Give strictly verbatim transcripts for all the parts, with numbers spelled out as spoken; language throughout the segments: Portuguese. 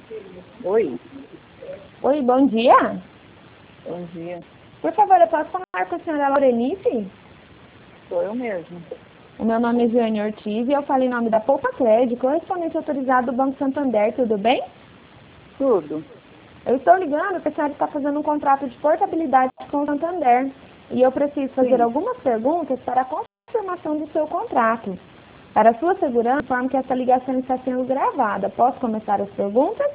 Oi, Oi, bom dia. bom dia. Por favor, eu posso falar com a senhora Laurenice? Sou eu mesmo. O meu nome é Jeane Ortiz e eu falo em nome da Poupa Crédito, correspondente autorizado do Banco Santander, tudo bem? Tudo. Eu estou ligando porque a senhora está fazendo um contrato de portabilidade com o Santander e eu preciso fazer Sim. algumas perguntas para a confirmação do seu contrato. Para sua segurança, informo que essa ligação está sendo gravada. Posso começar as perguntas?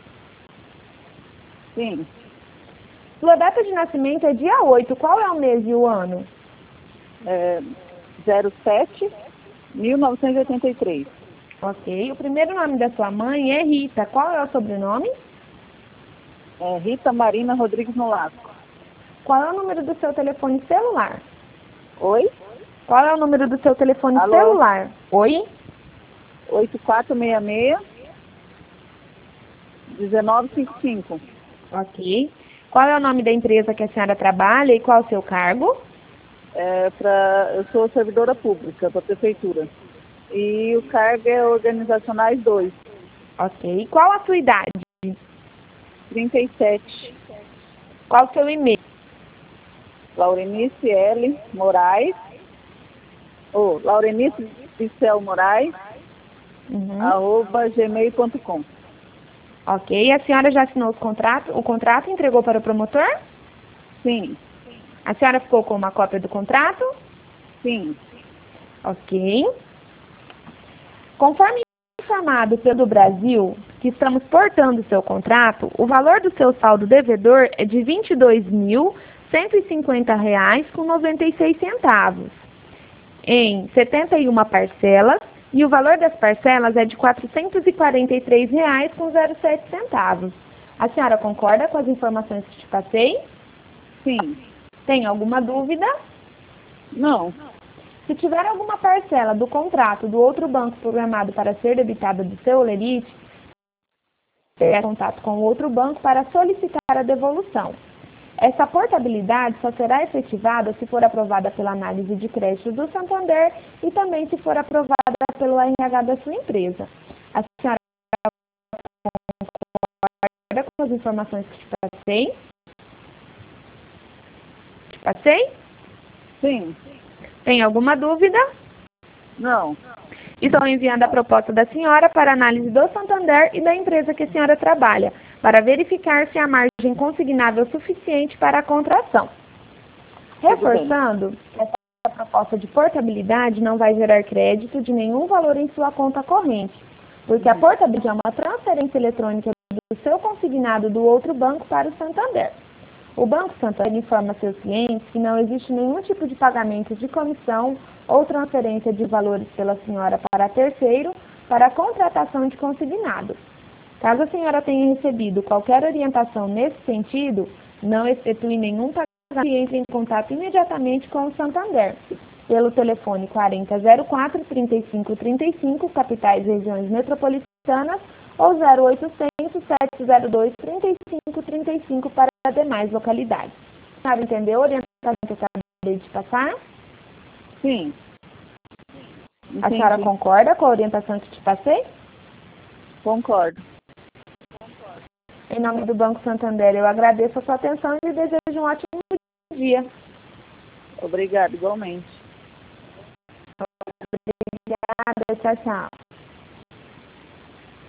Sim. Sua data de nascimento é dia oito. Qual é o mês e o ano? É, zero sete, mil novecentos e oitenta e três. Ok. O primeiro nome da sua mãe é Rita. Qual é o sobrenome? É, Rita Marina Rodrigues Nolasco. Qual é o número do seu telefone celular? Oi? Qual é o número do seu telefone Alô? celular? Oi? oito quatro seis seis, um nove cinco cinco. Ok. Qual é o nome da empresa que a senhora trabalha e qual é o seu cargo? É pra, eu sou servidora pública da prefeitura. E o cargo é organizacionais dois. Ok. Qual a sua idade? trinta e sete. Qual o seu e-mail? Laurenice L. Moraes. Ou Laurenice Vicel Moraes. Uhum. arroba gmail ponto com. Ok. A senhora já assinou os contrato, o contrato e entregou para o promotor? Sim, A senhora ficou com uma cópia do contrato? sim. Ok. Conforme informado pelo Brasil, que estamos portando seu contrato, o valor do seu saldo devedor é de vinte e dois mil cento e cinquenta reais com noventa e seis centavos em setenta e uma parcelas e o valor das parcelas é de quatrocentos e quarenta e três reais com zero sete centavos. A senhora concorda com as informações que te passei? Sim. Tem alguma dúvida? Não. Se tiver alguma parcela do contrato do outro banco programado para ser debitada do seu holerite, tenha contato com o outro banco para solicitar a devolução. Essa portabilidade só será efetivada se for aprovada pela análise de crédito do Santander e também se for aprovada pelo R H da sua empresa. A senhora concorda com as informações que te passei? Te passei? Sim. Tem alguma dúvida? Não. Estou enviando a proposta da senhora para análise do Santander e da empresa que a senhora trabalha, para verificar se há margem consignável suficiente para a contração. Reforçando que essa proposta de portabilidade não vai gerar crédito de nenhum valor em sua conta corrente, porque a portabilidade é uma transferência eletrônica do seu consignado do outro banco para o Santander. O Banco Santander informa seus clientes que não existe nenhum tipo de pagamento de comissão ou transferência de valores pela senhora para terceiro para a contratação de consignado. Caso a senhora tenha recebido qualquer orientação nesse sentido, não efetue nenhum pagamento e entre em contato imediatamente com o Santander, pelo telefone quarenta zero quatro, trinta e cinco trinta e cinco, capitais e regiões metropolitanas, ou zero oitocentos, sete zero dois, trinta e cinco trinta e cinco para demais localidades. A senhora entendeu a orientação que eu acabei de passar? Sim. A senhora concorda com a orientação que te passei? Concordo. Em nome do Banco Santander, eu agradeço a sua atenção e desejo um ótimo dia. Obrigada, igualmente. Obrigada, tchau, tchau.